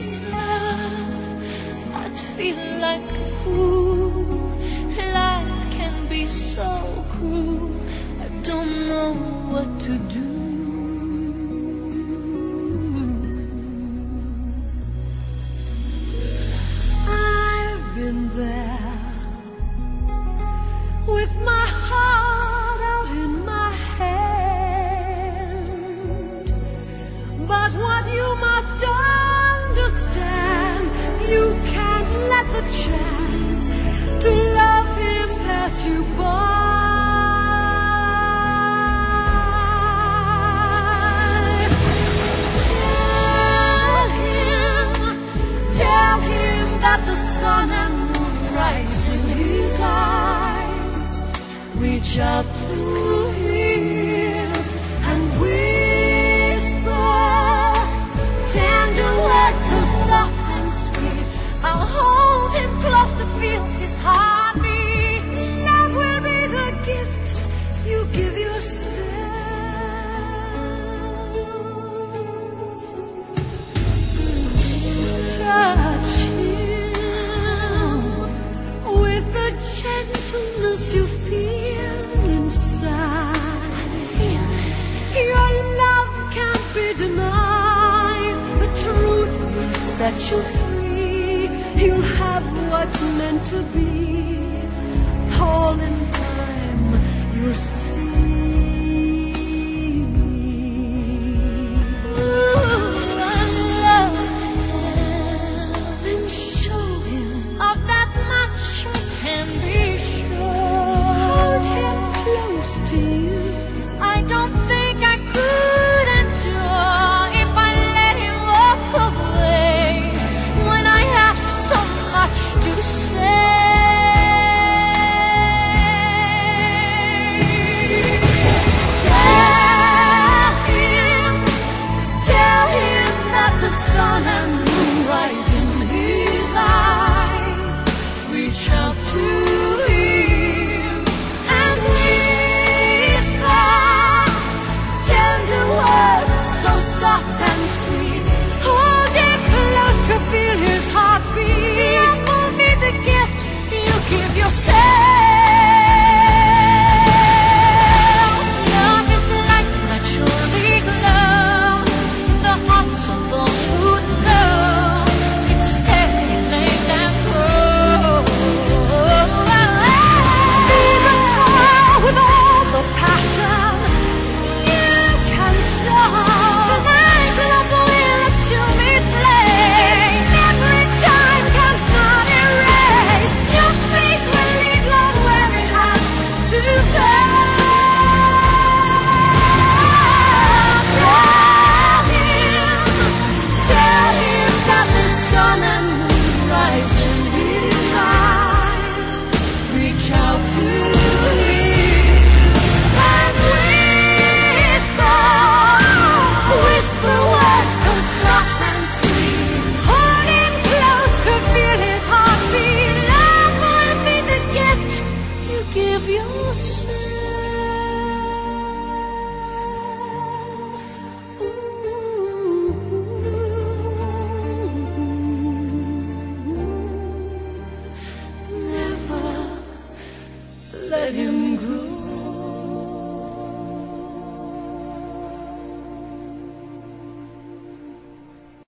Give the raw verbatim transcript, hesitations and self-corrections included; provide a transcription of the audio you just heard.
crazy love, I'd feel like a fool. Life can be so cruel, I don't know what to do. I've been there with my heart out in my hand, but what you must understand, you can't let the chance to love him pass you by. Tell him, tell him that the sun and moon rise in his eyes. Reach out to him and whisper tender words so soft and sweet. I'll hold him close to feel his heartbeat. Love will be the gift you give yourself. Touch him with the gentleness you feel inside. Your love can't be denied. The truth will set you free. You'll have what's meant to be. All in time you'll see. Ooh, I love him. Then show him of that much you can be sure. Hold him close to you. I don't think I could endure if I let him walk away when I have so much to say. Tell him, tell him that the sun and moon rise in his eyes. Reach out to him and whisper tender words so soft and sweet. Hold him close to feel his heartbeat. Love will be the gift you give yourself. Love is like naturally glow, the hearts of those who know. It's a steady flame that grows. Even more with all the passion you can show. Tonight love will assume its place. Every time cannot erase. Your faith will lead love where it has to go. Tell him, tell him that the sun and moon rise in his eyes. Reach out to him and whisper, whisper words so soft and sweet. Hold him close to feel his heartbeat. Love will be the gift you give yourself. Ooh. Never let him